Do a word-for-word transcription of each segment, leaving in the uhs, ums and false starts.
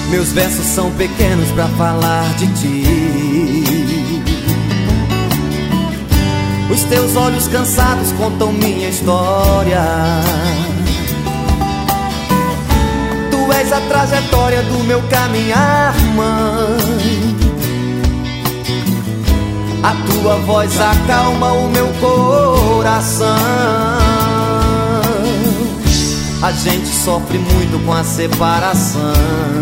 Meus versos são pequenos pra falar de ti. Os teus olhos cansados contam minha história. Tu és a trajetória do meu caminhar, mãe. A tua voz acalma o meu coração. A gente sofre muito com a separação.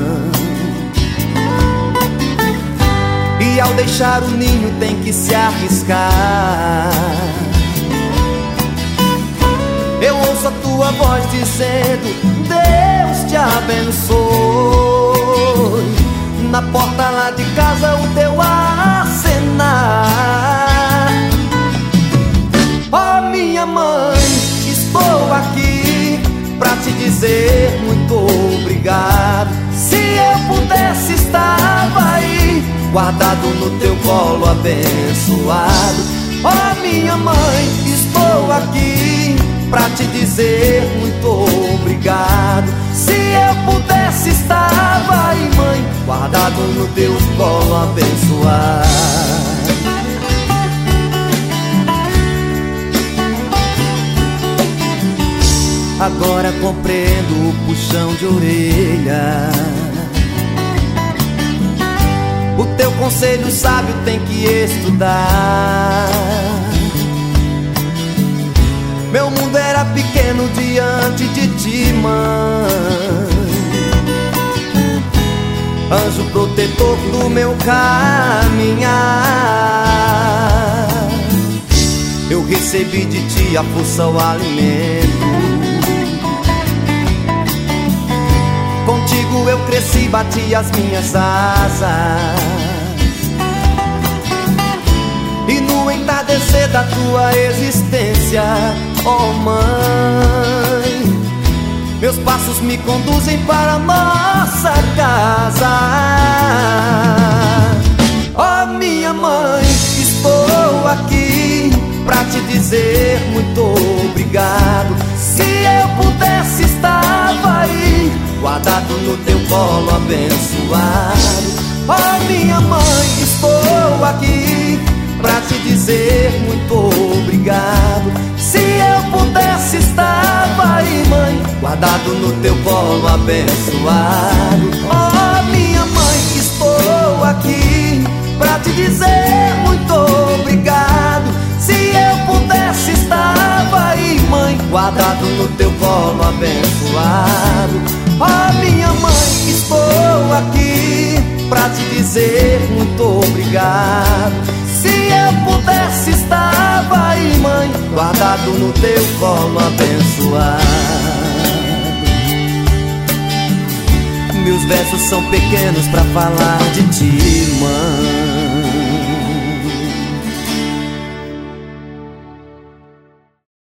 E ao deixar o ninho tem que se arriscar. Eu ouço a tua voz dizendo: Deus te abençoe. Na porta lá de casa o teu acenar. Oh, minha mãe, estou aqui pra te dizer muito obrigado. Se eu pudesse, estava aí, guardado no teu colo abençoado. Oh, minha mãe, estou aqui pra te dizer muito obrigado. Se eu pudesse, estava aí, mãe, guardado no teu colo abençoado. Agora compreendo o puxão de orelha. O teu conselho sábio tem que estudar. Meu mundo era pequeno diante de ti, mãe. Anjo protetor do meu caminhar. Eu recebi de ti a força, o alimento. Contigo eu cresci, bati as minhas asas. E no entardecer da tua existência, oh mãe, meus passos me conduzem para a nossa casa. Oh, minha mãe, estou aqui pra te dizer muito obrigado. Se eu pudesse, estava aí, guardado no teu colo abençoado. Oh, minha mãe, estou aqui pra te dizer muito obrigado. Se eu pudesse, estava aí, mãe, guardado no teu colo abençoado. Oh, minha mãe, estou aqui pra te dizer muito obrigado. Se eu pudesse, estava aí, mãe, guardado no teu colo abençoado. Oh, minha mãe, estou aqui pra te dizer muito obrigado. Se eu pudesse, estava aí, mãe, guardado no teu colo abençoado. Meus versos são pequenos pra falar de ti, mãe.